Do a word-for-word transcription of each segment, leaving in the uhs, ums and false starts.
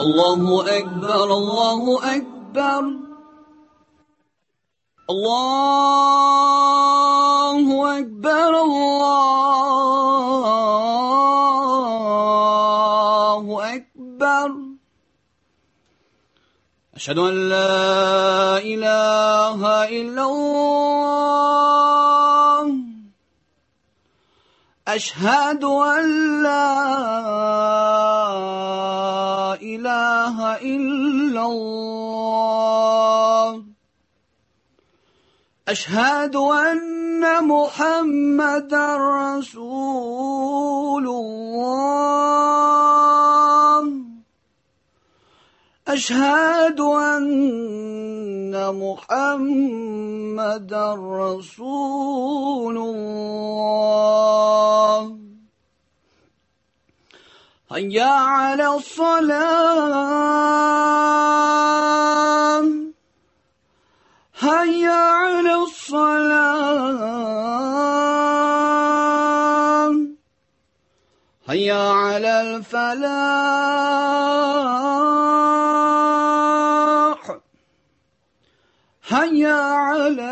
الله أكبر الله أكبر الله أكبر الله أكبر أشهد أن لا إله إلا الله أشهد أن لا إله إلا الله أشهد أن محمدا رسول الله أشهد أن محمدا رسول الله هيا على الصلاة هيا على الصلاة هيا على الفلاح هيا على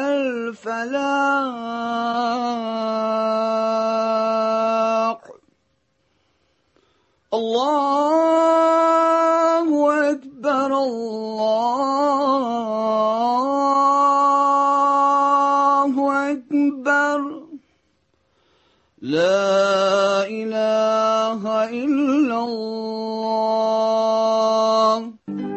الفلاح الله أكبر الله أكبر لا إله إلا الله.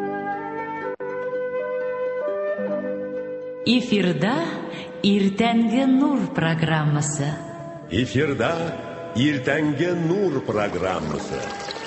Эфирда Иртәнге нур программасы. Эфирда Иртәнге нур программасы.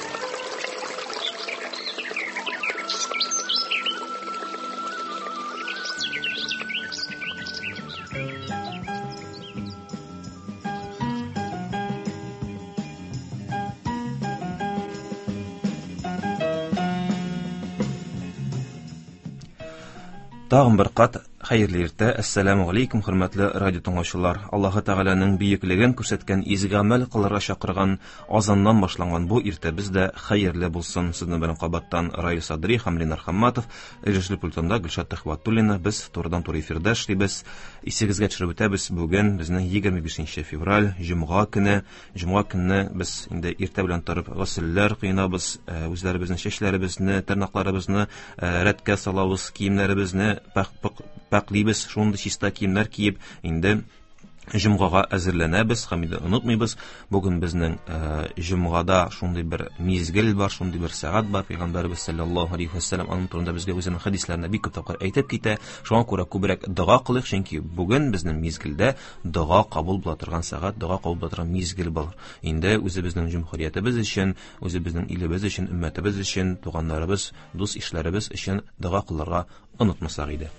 Тагын бер кат хәерле иртә. Ассаламу алейкум, хөрмәтле радио тыңлаучылар. Аллаһы Тәгаләнең биеклеген күрсәткән изге гамәл кылырга чакырган азаннан башланган бу иртә бездә хәерле булсын. Сезнең белән кабаттан Раю Садри һәм Ленар Хамматов, режиссер пультында Гөлшат Тәхватуллина. Без турыдан-туры эфирдә эшлибез. Исегезгә төшереп үтәбез. Бүген безнең егерме бишенче февраль, җомга көне. Җомга көнне без инде иртә белән торып гысылләр кыйнабыз, үзләребезнең чәчләребезне, тырнакларыбызны рәткә салабыз, киемнәребезне паклибез, шундый чиста киемнәр киеп, инде җомгага әзерләнәбез һәм инде онытмыйбыз. Бүген безнең җомгада шундый бер мизгел бар, шундый бер сәгать бар. Пәйгамбәрбез саллаллаһу алейһи ва саллям аның турында безгә үзенең хәдисләрендә бик күп тапкыр әйтеп китә. Шуңа күрә күбрәк дуга кылыйк, чөнки бүген безнең мизгелдә дуга кабул була торган сәгать, дуга кабул була торган мизгел бар. Инде үзебезнең җумһуриятебез өчен, үзебезнең илебез өчен, өммәтебез өчен, туганнарыбыз, дус ишләребез өчен дуга кылырга онытмасак иде.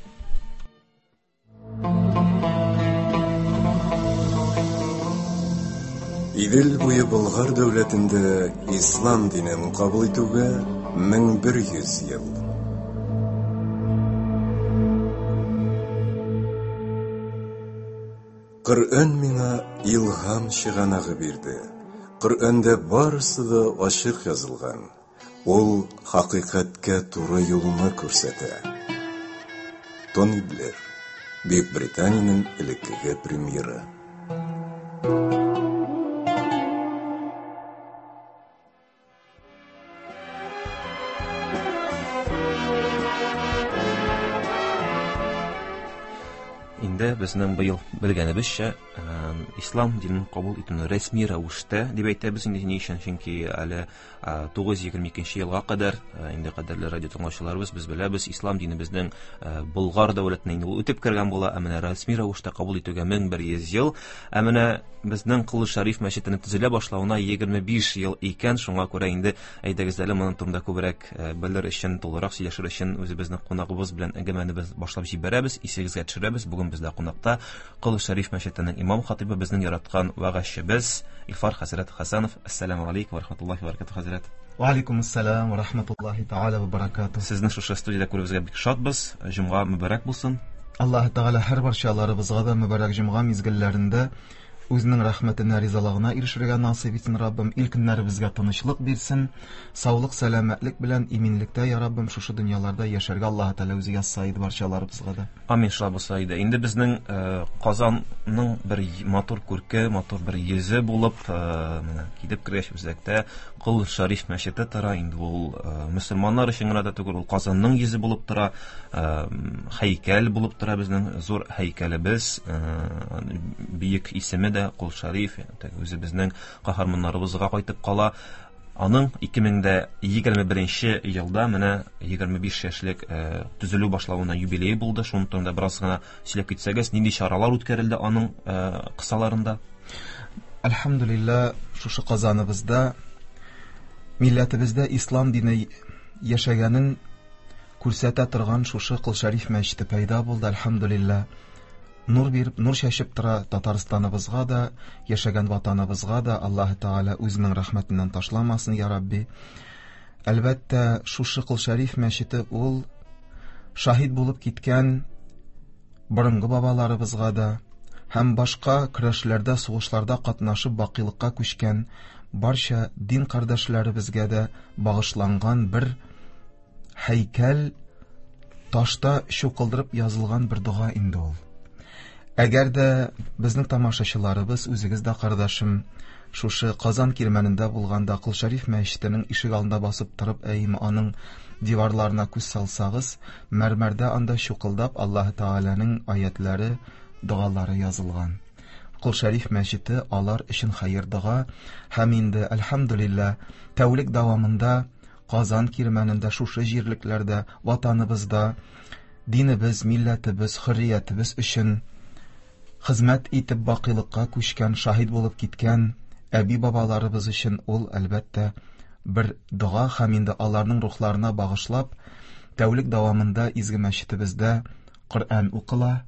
Идел буе Болгар дәүләтендә ислам динен кабул итүгә мең бер йөз ел. Коръән миңа илһам чыганагы бирде. Коръәндә барысы да ачык язылган. Ул хакыйкатькә туры юлны күрсәтә. Тони Блэр, Бөекбританияның элеккеге премьеры. Инде безнең быел белгәнебезчә, ислам динен кабул итүне рәсми рәвештә дип әйтәбез инде, ни өчен? Чөнки әле тугыз йөз егерме икенче елга кадәр инде кадерле радио тыңлаучыларыбыз, без беләбез, ислам дине безнең Болгар дәүләтенә инде үтеп кергән була, ә менә рәсми рәвештә кабул итүгә мең бер йөз ел, ә менә безнең Кылы Шәриф мәчетенең төзелә башлауына егерме биш ел икән. Шуңа күрә инде әйдәгез әле моның турында күбрәк белер өчен, тулырак сөйләшер өчен үзебезнең кунагыбыз белән әңгәмәне башлап җибәрәбез, исегезгә төшерәбез. Бүген бездә кунакта Кылы Шәриф мәчетенең имам хатибы, безнең яраткан вәгазьчебез Илфар хәзрәт Хәсәнов. Ассаламу алейкум ва рахматуллаһи ва баракатуһ хәзрәт. Ва алейкум ассалам ва рахматуллаһи тааля ва баракатуһ. Сезне шушы студиядә күрүебезгә бик шатбыз. Җомга мөбарәк булсын. Аллаһ Тәгалә һәр барчаларыбызга да мөбарәк җомга мизгелләрендә үзенең рәхмәтенә, ризалыгына ирешергә насыйп итсен Раббым. Ил көннәребезгә тынычлык бирсен, саулык, сәламәтлек белән иминлектә, я Раббым, шушы дөньяларда яшәргә Аллаһ Тәгалә үзе язса иде барчаларыбызга да. Амин шабыса иде. Инде безнең Казанның бер матур күрке, матур бер йөзе булып, менә китеп кергәч үзәктә Кол Шариф мәчете тора. Инде ул мөселманнар өчен генә дә түгел, ул Казанның йөзе булып тора, һәйкәл булып тора, безнең зур һәйкәлебез, бөек исеме дә Кол Шариф, үзе безнең каһарманнарыбызга кайтып кала. Аның ике мең егерме беренче елда менә егерме биш яшьлек төзелү башлавына юбилей булды. Шуның турында бераз гына сөйләп китсәгез, нинди чаралар үткәрелде аның кысаларында? Әлхәмдүлилләh, шушы Казаныбызда, милләтебездә ислам дине яшәгәнен күрсәтә торган шушы Кол Шариф мәчете пайда булды. Әлхәмдүлилләh. Нур биреп, нур чәчеп тора Татарстаныбызга да, яшәгән ватаныбызга да. Аллаһ Тәгалә үзенең рәхмәтеннән ташламасын, я Рабби. Әлбәттә, шушы Кол Шариф мәчете ул шаһид булып киткән борынгы бабаларыбызга да һәм башка көрәшләрдә, сугышларда катнашып бакыйлыкка күчкән барча дин кардәшләребезгә дә багышланган бер һәйкәл, ташта чукылдырып язылган бер дуга инде ул. Әгәр дә безнең тамашачыларыбыз, үзегез дә кардәшем, шушы Казан кирмәнендә булганда Кол Шариф мәчетенең ишек алдында басып торып, әйм аның диварларына күз салсагыз, мәрмәрдә анда чукылдап Аллаһ Тәгаләнең аятләре, дугалары язылган. Кол Шариф мәчете алар өчен хәер дуга, һәм инде әлхәмдүлилләh, тәүлек дәвамында Казан кирмәнендә, шушы җирлекләрдә, ватаныбызда динебез, милләтебез, хөрриятебез өчен хезмәт итеп бакыйлыкка күчкән, шаһид булып киткән әби бабаларыбыз өчен ул әлбәттә бер дуга, һәм инде аларның рухларына багышлап, тәүлек дәвамында изге мәчетебездә Коръән укыла.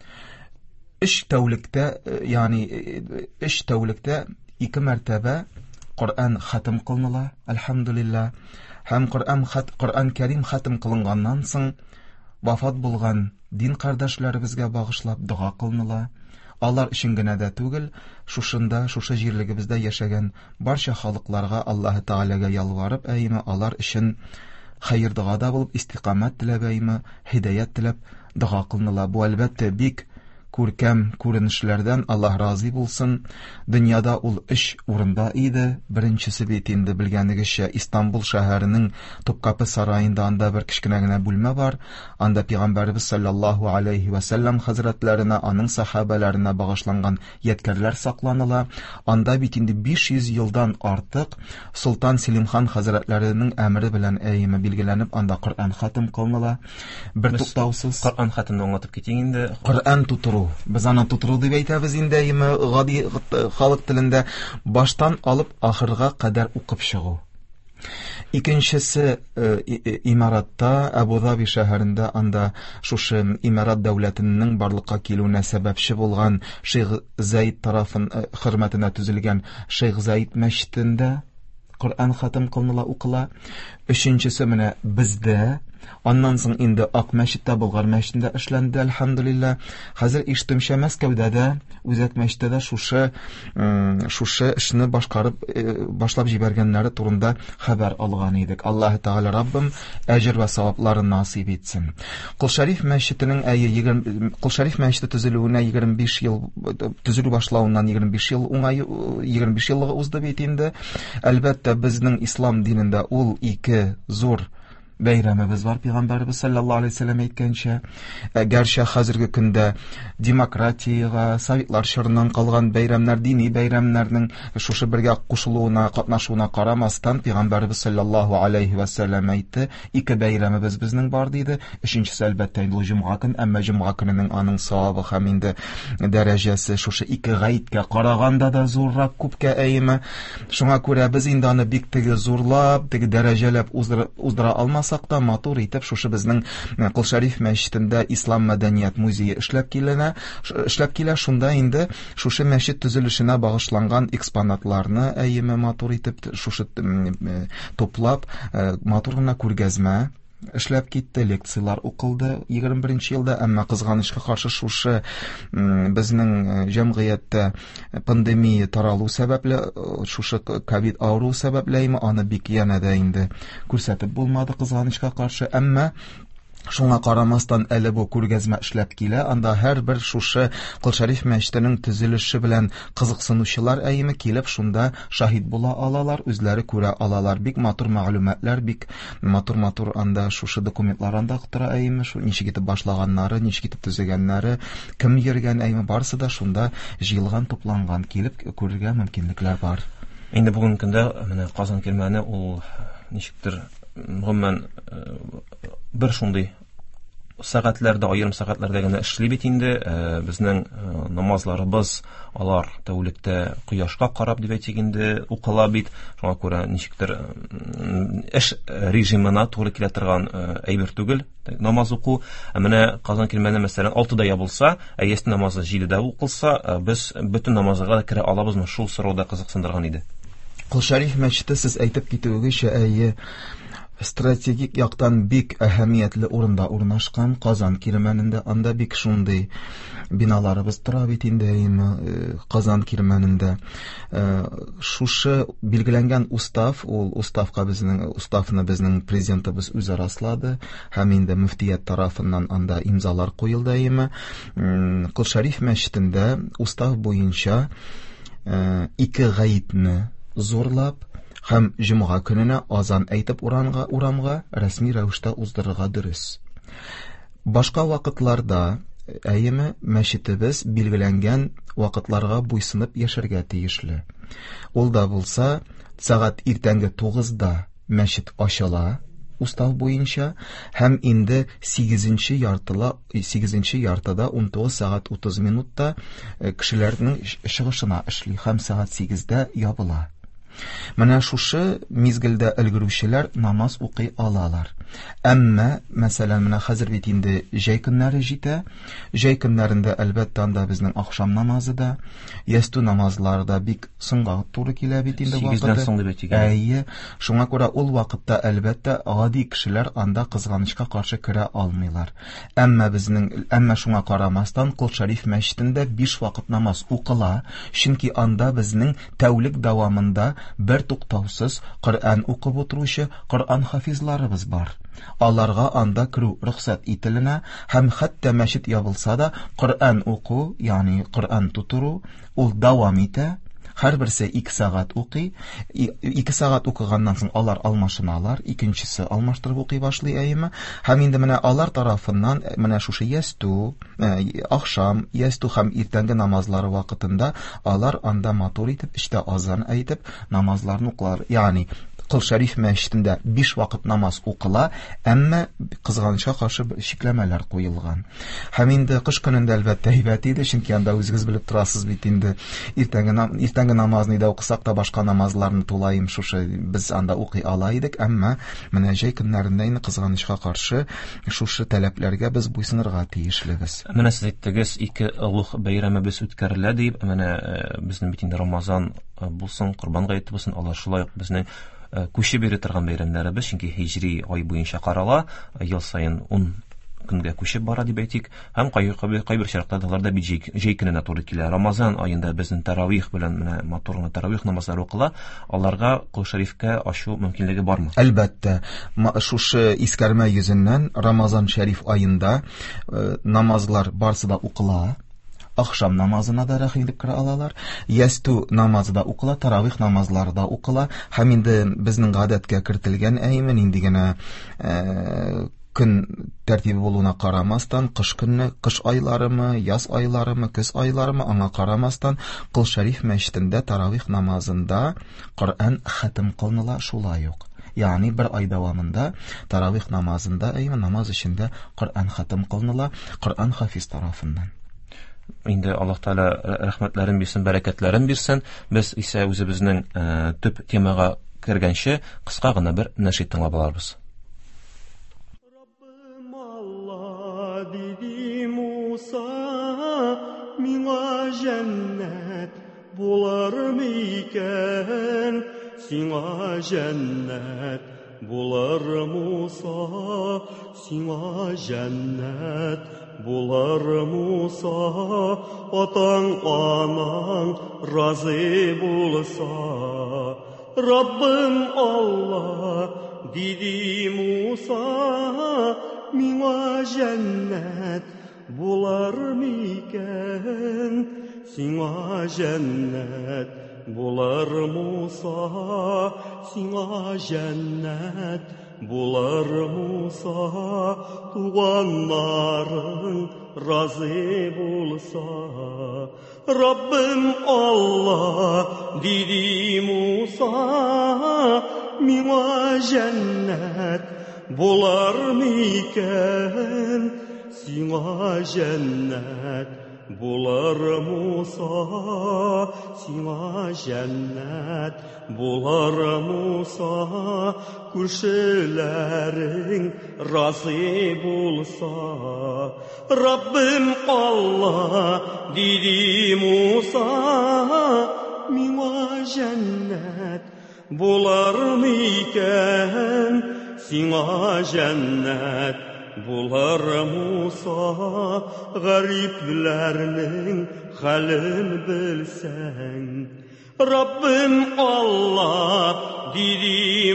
Өч тәүлектә, ягъни өч тәүлектә ике мәртәбә Коръән хатым кылыныла, әлхәмдүлилләh. Һәм Коръән хат Коръән Кәрим хатым кылынганнан соң вафат булган дин кардәшләребезгә багышлап дуга кылыныла. Алар өчен генә дә түгел, шушында, шушы җирлегебездә яшәгән барча халыкларга Аллаһ Тәгаләгә ялварып, әйме алар өчен хәер дугада булып, истиқамат теләп, әйме һидаят теләп дуга кылыныла. Бу әлбәттә бик күркәм күренешләрдән, Аллаһ разый булсын. Дөньяда ул өч урында иде. Беренчесе бит инде белгәнегезчә Истанбул шәһәренең Топкапы сараенда, анда бер кичкенә генә бүлмә бар. Анда Пәйгамбәрбез саллаллаһу алейхи ва саллям хәзрәтләренә, аның сахабаларына багышланган ядкарлар сакланыла. Анда бит инде биш йөз елдан артык Солтан Селимхан хәзрәтләренең әмере белән әйме билгеләнеп, анда Коръән хатым кылыныла. Бер туктаусыз Коръән хатымны аңлатып китик инде. Коръән тутыру. Без аны тутыру дип әйтәбез инде, әйме гади халык телендә, баштан алып ахырга кадәр укып чыгу. Икенчесе имаратта, Абу-Даби шәһәрендә, анда шушы имарат дәүләтенең барлыкка килүенә сәбәпче булган Шейх Заид тарафын хөрмәтенә төзелгән Шейх Заид мәчетендә Коръән хатым кылыныла, укыла. Өченчесе менә бездә, аннан соң инде Ак мәчеттә, Болгар мәчетендә эшләнде, әлхәмдүлилләh. Хәзер ишетүмчә Мәскәүдә дә, Үзәк мәчеттә дә шушы шушы эшне башкарып башлап җибәргәннәре турында хәбәр алган идек. Аллаһ Тәгалә Раббым әҗр вә савапларын насыйп итсен. Кол Шариф мәчетенең әйе Кол Шариф мәчете төзелүенә егерме биш ел, төзелү башлауыннан егерме биш ел уңай егерме биш еллыгы узды бит инде. Әлбәттә безнең ислам динендә ул ике зур бәйрәмебез бар. Пәйгамбәрбез саллаллаһу алейхи ва саллям әйткәнчә, гәрчә хәзерге көндә демократиягә, советлар чорыннан калган бәйрәмнәр, дини бәйрәмнәрнең шушы бергә кушылуына, катнашуына карамастан, Пәйгамбәрбез саллаллаһу алейхи ва саллям әйтте, ике бәйрәмебез безнең бар диде. Өченчесе әлбәттә инде җомга көн, әмма җомга көненең аның савабы һәм инде дәрәҗәсе шушы ике гаиткә караганда да зуррак, күпкә әйме. Шуңа күрә без инде аны бик теге зурлап, теге дәрәҗәләп уздыра алмас сакта, матур итеп шушы безнең Кол Шариф мәчетендә Ислам мәдәният музее эшләп килә, эшләп килә. Шунда инде шушы мәчет төзелешенә багышланган экспонатларны әйеме матур итеп шушы туплап, матур гына күргәзмә эшләп китте, лекциялар укылды егерме беренче елда, әмма кызганычка каршы шушы безнең җәмгыятьтә пандемия таралу сәбәпле, шушы ковид авыру сәбәплеме, аны бик янә дә инде күрсәтеп булмады кызганычка каршы, әмма шуңа карамастан әле бу күргәзмә эшләп килә, анда һәрбер шушы Кол Шәриф мәчетенең төзелеше белән кызыксынучылар әйеме килеп шунда шаһид була алалар, үзләре күрә алалар, бик матур мәгълүматлар, бик матур-матур анда шушы документлар анда тора әйеме, шу ничек итеп башлаганнары, ничек итеп төзегәннәре, кем йөргән әйеме, барысы да шунда җыелган, тупланган, килеп күрергә мөмкинлекләр бар. Инде бүгенге көндә менә Казан килмәне ул ничектер гомумән бер шундый сәгатьләрдә, аерым сәгатьләрдә генә эшли бит инде. Безнең намазларыбыз алар тәүлектә кояшка карап дип әйтик инде укыла бит. Шуңа күрә ничектер эш режимына туры килә торган әйбер түгел намаз уку. Менә Казан килмәне мәсәлән алтыда ябылса, ә ястә намазы җидедә укылса, без бөтен намазга керә алабызмы? Шул сорауда кызыксындырган иде. Кол Шәриф мәчете сез әйтеп китүегезчә, әйе, стратегик яктан бик әһәмиятле урында урнашкан. Казан кирмәнендә анда бик шундый биналарыбыз тора бит инде, Казан кирмәнендә. Шушы билгеләнгән устав, ул уставка безнең уставны безнең президентыбыз үзе раслады, һәм инде мөфтият тарафыннан анда имзалар куелды име. Кол Шәриф мәчетендә устав буенча ике гаитне зурлап һәм җомга көненә азан әйтеп уранга урамга рәсми рәвештә уздырырга дөрес. Башка вакытларда әйеме мәчетебез билгеләнгән вакытларга буйсынып яшәргә тиешле. Ул да булса, сәгать иртәнге тугызда мәчет ачыла устав буенча, һәм инде сигезенче яртыла сигезенче яртыда ун тугыз сәгать утыз минутта кешеләрнең чыгышына эшли һәм сәгать сигездә ябыла. Менә шушы мизгелдә өлгерүчеләр намаз укый алалар. Әмма, мәсәлән, менә хәзер бит инде җәй көннәре җитә. Җәй көннәрендә әлбәттә анда безнең ахшам намазы да, ястү намазлары да бик соңга туры килә бит инде вакыты. Әйе, шуңа күрә ул вакытта әлбәттә гади кешеләр анда кызганычка каршы керә алмыйлар. Әмма безнең әмма шуңа карамастан Кол Шәриф мәчетендә биш вакыт намаз укыла, чөнки анда безнең тәүлек дәвамында бер туктаусыз Коръән укып утыручы Коръән хафизларыбыз бар. Аларга анда кирү рөхсәт ителенә, һәм хәтта мәчет ябылса да Коръән уку, ягъни Коръән тутыру, ул дәвам итә. Һәрберсе ике сәгать укый. ике сәгать укыганнан соң алар алмашыналар, икенчесе алмаштырып укый башлый әйеме. Һәм инде менә алар тарафыннан менә шушы ястү, ахшам, ястү һәм иртәнге намазлары вакытында алар анда матур итеп, эчтә азан әйтеп, намазларны укылар. Ягъни Кол Шәриф мәчетендә биш вакыт намаз укыла, әмма кызганычка каршы шикләмәләр куелган. Һәм инде кыш көнендә әлбәттә һәйбәт иде, чөнки анда үзегез белеп торасыз бит инде иртәнге иртәнге намазны да укысак та башка намазларны тулайым шушы без анда укый ала идек, әмма менә җәй көннәрендә инде кызганычка каршы шушы таләпләргә без буйсынырга тиешлебез. Менә сез әйттегез, ике улуг бәйрәмебез үткәрелә дип, менә безнең бит инде Рамазан булсын, Корбан гаете булсын, алар шулай безнең күче бирә торган бәйрәмнәребез, чөнки һиҗри ай буенча карала, ел саен ун көнгә күчеп бара дип әйтик, һәм кайбер чиракларда алар да бит җәй көненә туры килә. Рамазан аенда безнең таравих белән менә матур гына таравих намазлары укыла, аларга Кол Шәрифкә ачу мөмкинлеге бармы? Әлбәттә, шушы искәрмә йөзеннән Рамазан Шәриф аенда намазлар барсы да укыла. Ахшам намазына да рәхимлек керә алалар. Ястү намазы да укыла, таравих намазлары да укыла. Һәм инде безнең гадәткә кертелгән әймен инде генә көн тәртибе булуына карамастан, кыш көнне, кыш айларымы, яз айларымы, көз айларымы, аңа карамастан Кол Шәриф мәчетендә таравих намазында Коръән хатым кылыныла, шулай ук. Ягъни бер ай дәвамында таравих намазында әймен намаз эчендә Коръән хатым кылыныла, Коръән хафиз тарафыннан. Инде Аллаһ Таала рәхмәтләрен бирсен, бәрәкәтләрен бирсен. Без исә үзебезнең төп темага кергәнче кыска гына бер нәшид тыңлап алабыз. Раббым Алла диди Муса, миңа җәннәт булармы икән? Сиңа җәннәт булар Муса, сиңа жәннәт булар Муса, атаң анаң разы булса. Раббым Алла, диди Муса, миңа жәннәт булар микән? Сиңа жәннәт булар Муса, сиңа жәннәт булар Муса, туганнарың разы булса. Раббым Алла, диди Муса, миңа жәннәт булар микән? Сиңа жәннәт булар Муса, сиңа жәннәт булар Муса, күршеләрең разы булса. Раббым Алла, диди Муса, миңа жәннәт булар микән? Сиңа жәннәт булар Муса, гарипләрнең хәлен белсәң. Раббым Алла, диди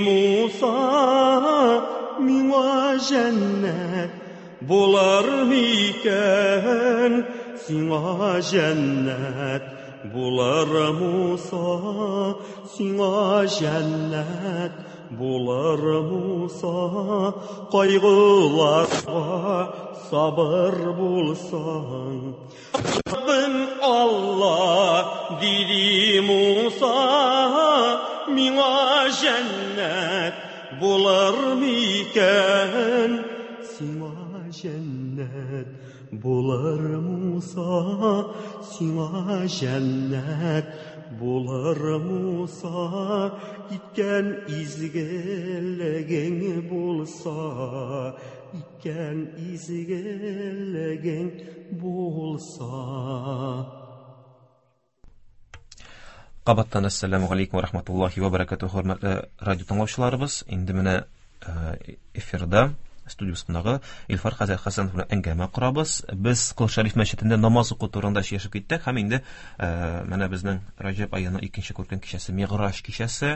Муса, миңа жәннәт булар микән? Сиңа жәннәт булар Муса, сиңа жәннәт булар Муса, кайгыларга сабыр булсаң. Раббым Алла, диди Муса, миңа жәннәт булар микән? Сиңа жәннәт булар Муса, сиңа жәннәт булар Муса, иткән изгелегең булса, иткән изгелегең булса. Кабаттан ассаламу алейкум ва рахматуллахи ва баракатуху, хөрмәтле радио тыңлаучыларыбыз. Инде менә эфирда студиябызда Илфар Хәзрәт Хәсәнов белән әңгәмә корабыз. Без Кол Шәриф мәчетендә намаз уку турында сөйләшеп киттек һәм инде менә безнең Раҗаб аеның икенче күркәм кичәсе Мигъраж кичәсе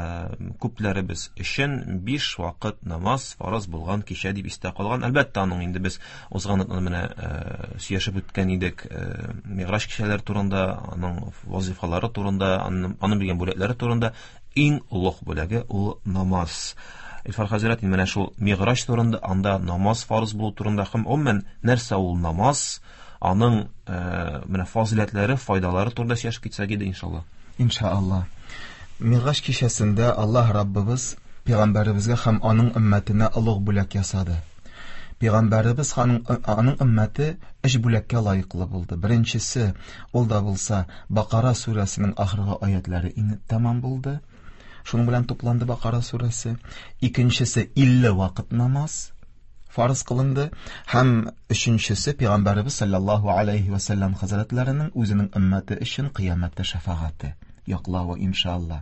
күпләребез өчен биш вакыт намаз фарыз булган кичә дип истә калган. Әлбәттә, аның инде без узган менә сөйләшеп үткән идек Мигъраж кичәләре турында, аның вазифалары турында, аның белгән бүләкләре турында. Иң улуг бүләге ул намаз. Илфар Хәзрәт менә шул Мигъраж турында, анда намаз фарыз булу турында һәм уммән нәрсә ул намаз, аның менә фазиләтләре, файдалары турында сөйләшеп китсәк иде иншалла. Иншалла. Мигъраж кичәсендә Аллаһ Раббыбыз пәйгамбәребезгә һәм аның өммәтенә улуг бүләк ясады. Пәйгамбәребез аның өммәте өч бүләккә лаеклы булды. Беренчесе, ул да булса Бакара сүрәсенең ахыргы аятлары инеп тәмам булды. Шуның белән тупланды Бакара сүрәсе. Икенчесе илле вакыт намаз фарыз кылынды һәм өченчесе Пәйгамбәребез саллаллаһу алейхи ва саллям хәзрәтләренең үзенең өммәте өчен кыямәттә шафагате яклавы иншалла.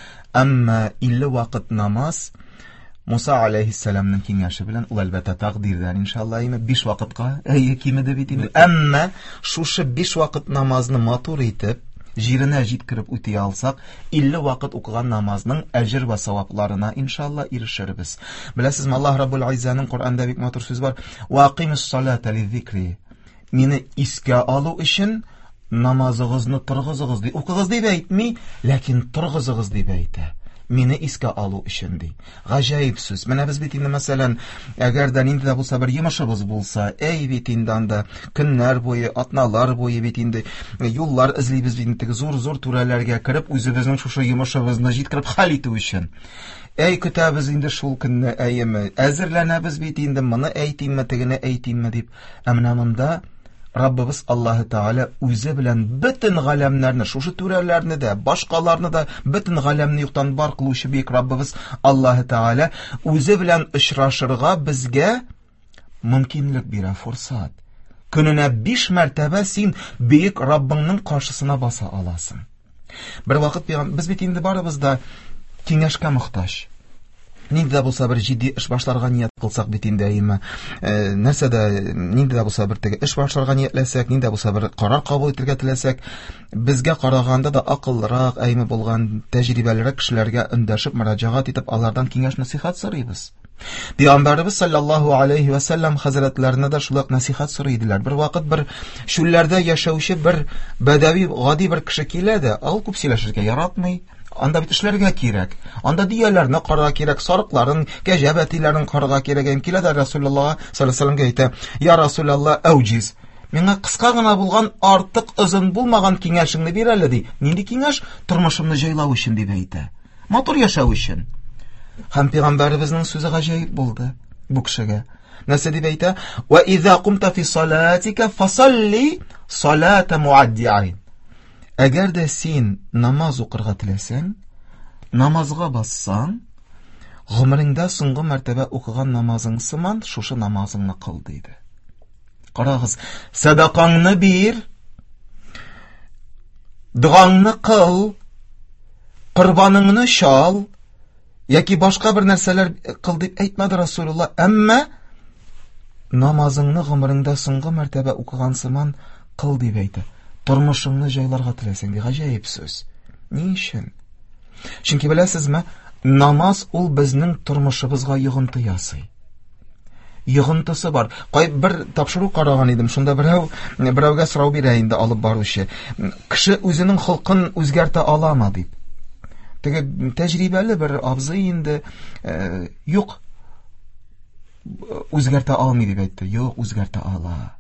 Әмма илле вакыт намаз Муса алейхиссаламның киңәше белән ул әлбәттә тәкъдирдән иншалла име биш вакытка әйе кимеде бит инде. Әмма шушы биш вакыт намазны матур итеп җиренә җиткереп үти алсак, илле вакыт укыган намазның әҗр ва савапларына иншалла ирешербез. Беләсезме, Аллаһ Раббул Айзаның Коръәндә бик матур сүз бар: "Ва акимус салата лизикри". Мине искә алу өчен намазыгызны торгызыгыз ди. Укыгыз дип әйтми, ләкин торгызыгыз дип әйтә. Мине искә алу өчен ди. Гаҗәеп сүз. Менә без бит инде мәсәлән, әгәр дә инде булса бер йомышыбыз булса, әй бит инде анда көннәр буе, атналар буе бит инде юллар эзлибез бит инде зур-зур түрәләргә кереп, үзебезнең шушы йомышыбызны җиткереп хәл итү өчен. Әй көтәбез инде шул көнне, әйеме, әзерләнәбез бит инде, моны әйтимме, тегене әйтимме дип. Ә менә монда Раббыбыз Аллаһы Таала үзе белән бөтен галәмнәрне, шушы түрәләрне дә, башкаларны да, бөтен галәмне юктан бар кылучы бик Раббыбыз Аллаһы Таала үзе белән очрашырга безгә мөмкинлек бирә, фурсат. Көненә биш мәртәбә син бик Раббыңның каршысына баса аласың. Бер вакыт без бит инде барыбыз да киңәшкә мохтаҗ. нинди дә булса бер җитди эш башларга ният кылсак бит инде әйме, нәрсәдә нинди дә булса бер теге эш башларга ниятләсәк, нинди дә булса бер карар кабул итәргә теләсәк, безгә караганда да акыллырак, әйме булган, тәҗрибәлерәк кешеләргә өндәшеп, мөрәҗәгать итеп, алардан киңәш насихат сорыйбыз. Пәйгамбәрбез саллаллаһу алейхи ва саллям хәзрәтләренә дә шулай насихат сорый иделәр. Бер вакыт бер шүлләрдә яшәүче бер бәдәви, гади бер кеше килә дә, ул күп сөйләшергә яратмый. Анда бит эшләргә кирәк. Анда дияләрне карарга кирәк, сарыкларын, кәҗәбәтиләрен карарга кирәк. Әм килә дә Расулуллаһ саллаллаһу алейһи ва саллямга әйтә: "Я Расулаллаһ, әүҗиз. Миңа кыска гына булган, артык озын булмаган киңәшеңне бир әле", ди. Нинди киңәш? Тормышымны җайлау өчен дип әйтә. Матур яшәү өчен. Һәм Пәйгамбәребезнең сүзе гаҗәеп булды бу кешегә. Нәрсә дип әйтә? "Ва иза кумта фи салатика фасалли салата муаддиин". Әгәр дә син намаз укырга теләсәң, намазга бассаң, гомереңдә соңгы мәртәбә укыган намазың сыман шушы намазыңны кыл диде. Карагыз, садакаңны бир, дуаңны кыл, курбаныңны шал, яки башка бер нәрсәләр кыл дип әйтмәде Расулулла, әмма намазыңны гомереңдә соңгы мәртәбә укыган сыман кыл дип әйтә. Тормышыңны җайларга теләсәң, ди, гаҗәеп сүз. Ни өчен? Чөнки беләсезме, намаз ул безнең тормышыбызга йогынты ясый. Йогынтысы бар. Кай бер тапшыру караган идем, шунда берәү берәүгә сорау бирә инде алып баручы. Кеше үзенең холкын үзгәртә аламы дип. Теге тәҗрибәле бер абзый инде юк, үзгәртә алмый дип әйтте. Юк, үзгәртә ала.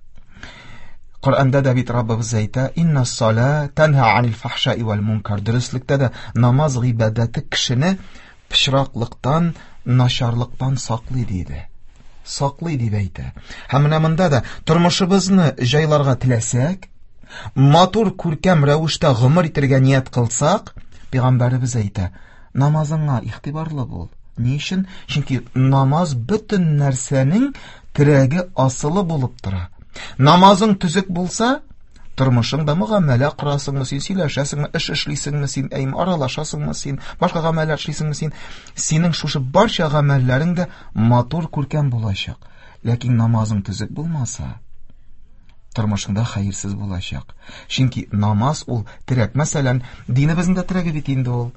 Коръәндә дә бит Раббыбыз әйтә: "Инна ссала танха анил фахшаи вал мункар". Дөреслекдә дә намаз гыйбадәте кешене пычраклыктан, начарлыктан саклый диде. Саклый дип әйтә. Һәм менә монда да тормышыбызны җайларга теләсәк, матур күркәм рәвештә гомер итәргә ният кылсак, Пәйгамбәребез әйтә: "Намазыңа игътибарлы бул". Ни өчен? Чөнки намаз бөтен нәрсәнең терәге, асылы булып тора. Намазың төзек булса, тормышыңда мөгамәлә кырасыңмы син, сөйләшәсеңме, эш эшлисеңме син, әйм аралашасыңмы син, башка гамәлләр эшлисеңме син, синең шушы барча гамәлләрең дә матур күркәм булачак. Ләкин намазың төзек булмаса, тормышыңда хәерсез булачак. Чөнки намаз ул терәк. Мәсәлән, динебезнең дә терәге бит инде ул.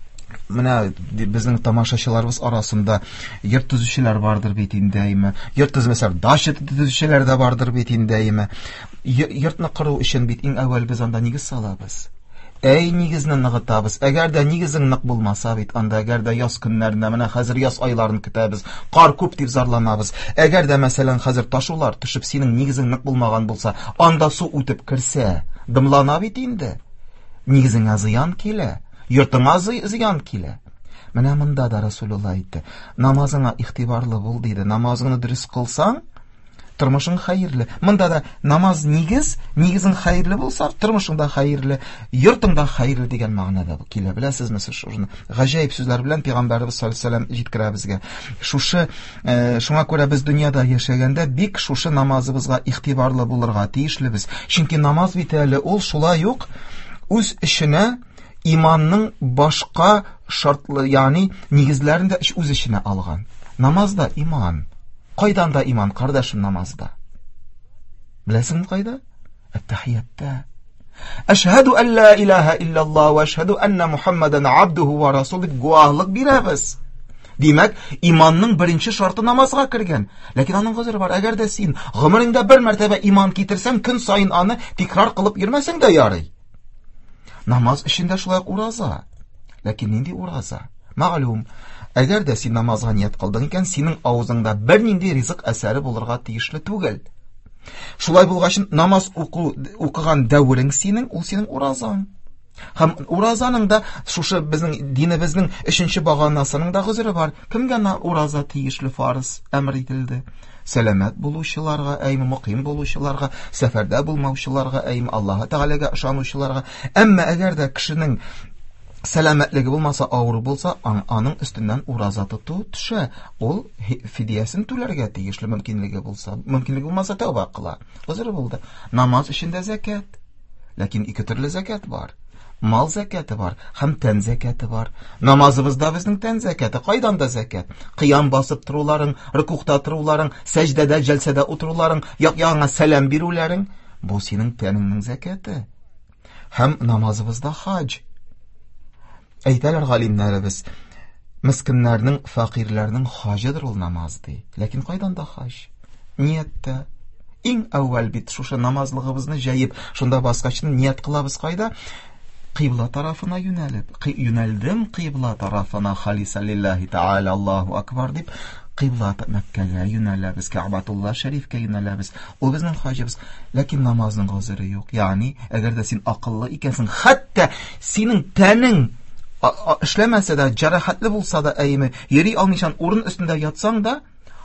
Менә безнең тамашачыларыбыз арасында йорт төзүчеләр бардыр бит инде, әйме. Йорт төзүчеләр, дача төзүчеләр дә бардыр бит инде, әйме. Йортны кыру өчен бит иң әүвәл без анда нигез салабыз. Әй, нигезне ныгытабыз. Әгәр дә нигезең нык булмаса бит, анда әгәр дә яз көннәрендә, менә хәзер яз айларын көтәбез, кар күп дип зарланабыз. Әгәр дә мәсәлән хәзер ташулар төшеп синең нигезең нык булмаган булса, анда су үтеп керсә, дымлана бит инде. Нигезеңә зыян килә. Йортыңа зыян килә. Менә монда да Расулулла әйтте: "Намазыңа игътибарлы бул", диде. Намазыңны дөрес кылсаң, тормышың хәерле. Монда да намаз нигез, нигезең хәерле булса, тормышың да хәерле, йортың да хәерле дигән мәгънәдә килә. Беләсезме, шуны гаҗәеп сүзләр белән Пәйгамбәрбез саллаллаһу алейһи ва саллям җиткерә безгә. Шушы шуңа күрә без дөньяда яшәгәндә бик шушы намазыбызга игътибарлы булырга тиешлебез. Чөнки намаз бит әле ул шулай ук үз эшенә иманның башка шартлы, ягъни нигезләрен дә үз эшенә алган. Намазда иман. Кайдан да иман, кардәшем, намазда? Беләсеңме кайда? Ат-тахиятта. Ашһаду ан ла илаха иллаллаһ ва ашһаду анна Мухаммадан абдуху ва расулуһ, гуаһлык бирәбез. Димәк, иманның беренче шарты намазга кергән. Ләкин аның гозеры бар. Әгәр дә син гомереңдә бер мәртәбә иман китерсәң, көн сайын аны тикрар кылып йөрмәсәң дә ярый. Намаз эшендә шулай ураза. Ләкин нинди ураза? Мәгълүм, әгәр дә син намазга ният кылдың икән, синең авызыңда бер нинди ризык әсәре булырга тиешле түгел. Шулай булгач, намаз уку укыган дәврең синең, ул синең уразаң. Һәм уразаның да шушы безнең динебезнең өченче баганасының да гозеры бар. Кемгә ураза тиешле, фарыз әмр ителде? Сәламәт булучыларга, әйме муким булучыларга, сәфәрдә булмаучыларга, әйме Аллаһ Тәгаләгә ышанучыларга. Әмма әгәр дә кешенең сәламәтлеге булмаса, авыру булса, аның өстеннән ураза тоту төшә. Ул фидиясен түләргә тиешле, мөмкинлеге булса, мөмкинлеге булмаса тәүбә кыла. Гозеры булды. Намаз өчен дә закат. Ләкин ике төрле закат бар. мал зәкәте бар, һәм тән зәкәте бар. Намазыбызда безнең тән зәкәте, кайдан да зәкәт? Кыям басып торуларың, рукукта торуларың, сәҗдәдә, җәлсәдә утыруларың, як-ягыңа сәлам бирүләрең, бу синең тәнеңнең зәкәте. Һәм намазыбызда хаҗ. Әйтәләр галимнәребез, мискиннәрнең, фақирләрнең хаҗыдыр ул намаз ди. Ләкин кайдан да хаҗ? Ниятта. Иң әүвәл бит шушы намазлыгыбызны җәеп, шунда баскачны ният кылабыз кайда? Кыйбла тарафына юнәлеп. Юнәлдем кыйбла тарафына халиса лиллаһи тааля Аллаһу акбар дип, кыйбла Мәккәгә юнәләбез, Кәгъбәтулла шәрифкә юнәләбез. Ул безнең хаҗыбыз. Ләкин намазның гозыры юк. Ягъни, әгәр дә син акыллы икәнсең, хәтта синең тәнең эшләмәсә дә, җәрәхәтле булса да, әйме, йөри алмыйчан урын өстендә ятсаң да,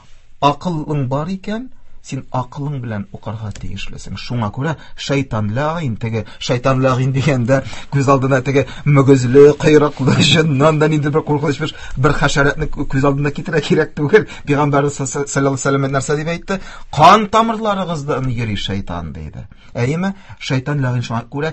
акылың бар икән, син акылың белән укырга тиешлесең. Шуңа күрә шайтан лагин, теге шайтан лагин дигәндә күз алдына теге мөгезле, кыйрыклы җиннан да нинди бер куркыныч бер, бер хәшәрәтне күз алдына китерә кирәк түгел. Пәйгамбәр саллаллаһу алейһи ва сәллям нәрсә дип әйтте? Кан тамырларыгыздан йөри шайтан диде. Әйме, шайтан лагин шуңа күрә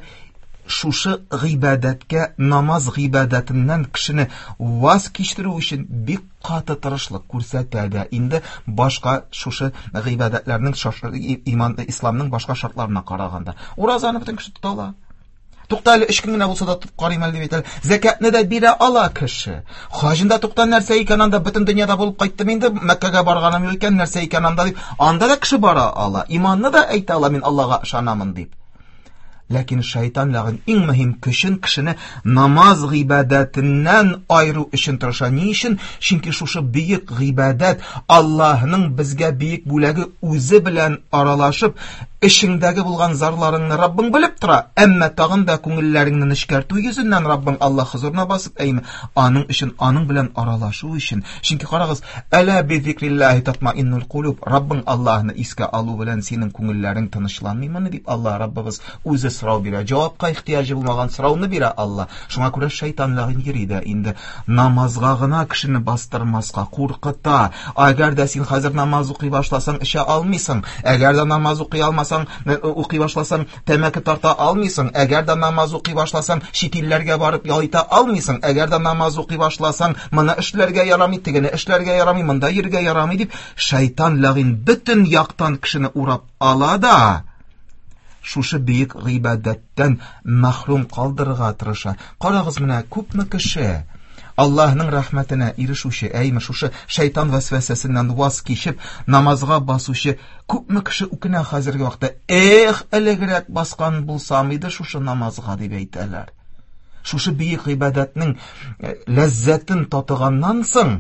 шушы гыйбадәткә, намаз гыйбадәтеннән кешене ваз кичтерү өчен бик каты тырышлык күрсәтә дә. Инде башка шушы гыйбадәтләрнең иман, исламның башка шартларына караганда. Уразаны бөтен кеше тота ала. Туктале өч көн генә булса да тотып карыйм әле дип әйтәләр. Закатны да бирә ала кеше. Хаҗында туктан нәрсә икән анда, бөтен дөньяда булып кайттым инде, Мәккәгә барганым юк икән, нәрсә икән анда дип, анда да кеше бара ала. Иманны да әйтә ала, мин Аллага ышанамын дип. Ләкин шайтан лагын иң мөһим көчен кешене намаз гыйбадәтеннән айыру өчен тырыша. Ни өчен? Чөнки шушы бөек гыйбадәт Аллаһның безгә бөек бүләге үзе белән аралашып, эшеңдәге булган зарларыңны Раббың белеп тора. Әмма тагын да күңелләреңне нечкәртү йөзеннән Раббың Аллаһ хузурына басып, әйме, аның өчен, аның белән аралашу өчен. Чөнки карагыз, әлә би зикриллаһи татмаиннул кулуб. Раббың Аллаһны искә алу белән синең күңелләрең тынычланмыймы дип Алла Раббыбыз үзе сорау бирә. Җавапка ихтияҗы булмаган сорауны бирә Алла. Шуңа күрә шайтан лагын йөри дә инде намазга гына кешене бастырмаска куркыта. Әгәр дә син хәзер намаз укый башласаң, эчә алмыйсың. Әгәр дә намаз укый алмасаң, укый башласаң, тәмәке тарта алмыйсың. Әгәр дә намаз укый башласаң, читилләргә барып ялыйта алмыйсың. Әгәр дә намаз укый башласаң, моны эшләргә ярамый, тегене эшләргә ярамый, монда йөргә ярамый дип, шайтан лагын бөтен яктан кешене урап ала да шушы бөек гыйбадәттән мәхрүм калдырырга тырыша. Карагыз, менә күпме кеше Аллаһның рәхмәтенә ирешүче, әйме шушы шайтан вәсвәсәсеннән ваз кичеп намазга басучы күпме кеше үкенә хәзерге вакытта. Эх, элегрәк баскан булсам иде шушы намазга дип әйтәләр. Шушы бөек гыйбадәтнең ләззәтен татыганнан соң,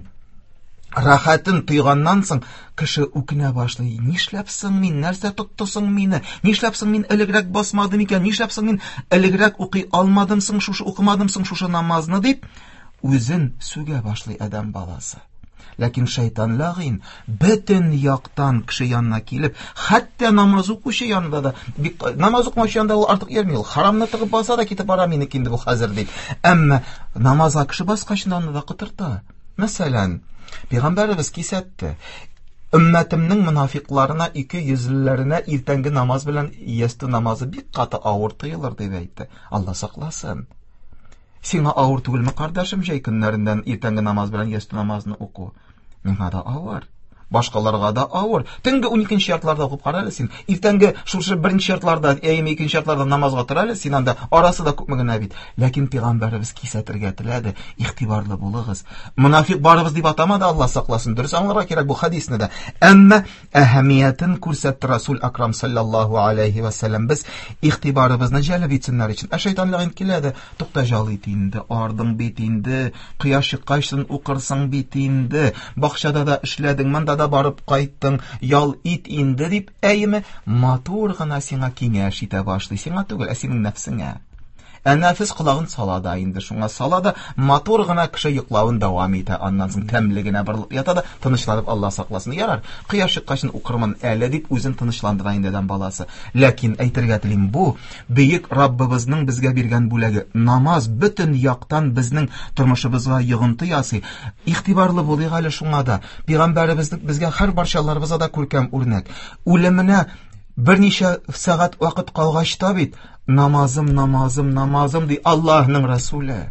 рәхәтен тойганнан соң, кеше үкенә башлый. Нишләпсең мин, нәрсә тоттысың мине? Нишләпсең мин элегрәк басмадым икән? Нишләпсең мин элегрәк укый алмадым соң, шушы укымадым соң шушы намазны дип үзен сүгә башлый адам баласы. Ләкин шайтан лагин бөтен яктан кеше янына килеп, хәтта намаз укучы янында да, намаз укмаучы янында ул артык йөрми, ул харамны тыгып баса да китеп бара минеке инде бу хәзер дип. Әмма намазга кеше баскачында аны да кытырта. Мәсәлән, Пәйгамбәребез кисәтте. Өммәтемнең мунафикларына, ике йөзлеләренә иртәнге намаз белән ясту намазы бик каты авыр тыелыр дип әйтте. Алла сакласын. Сиңа авыр түгелме, кардәшем, җәй көннәрендән иртәнге намаз белән ясту намазны уку? Миңа да авыр. Башкаларга да авыр. Төнге уникенче яртларда укып кара әле син. Иртәнге шушы беренче яртларда, әйме икенче яртларда намазга тора әле син, анда арасы да күпме генә бит. Ләкин Пәйгамбәребез кисәтергә теләде. Игътибарлы булыгыз. Мунафик барыгыз дип атамады, Алла сакласын. Дөрес аңларга кирәк бу хадисне дә. Әмма әһәмиятен күрсәтте Расул Акрам саллаллаһу алейхи ва сәллям. Без игътибарыбызны җәлеп итсеннәр өчен. Ә шайтанлыгын киләде. Тукта җалый инде, ардың бит инде, кояш чыккачтан укырсың бит инде. Бакчада да эшләдең, монда да барып кайттың, ял ит инде дип, әйме, матур гына сиңа киңәш итә башлый. Сиңа түгел, ә синең нәфсеңә. Ә нәфес кулагын салада инде, шуңа салада матур гына кеше йоклавын дәвам итә, аннан соң тәмлегенә борылып ята да, тынычланып Алла сакласын. Ярар, кояш чыккачын укырмын әле дип үзен тынычландыра инде дан баласы. Ләкин әйтергә телим, бу бөек Раббыбызның безгә биргән бүләге. Намаз бөтен яктан безнең тормышыбызга йогынты ясый. Игътибарлы булыйк әле шуңа да. Пәйгамбәребез безгә һәр барчаларыбызга да күркәм үрнәк. Үлеменә берничә сәгать вакыт калгач та бит намазым, намазым, намазым ди Аллаһның Расулы.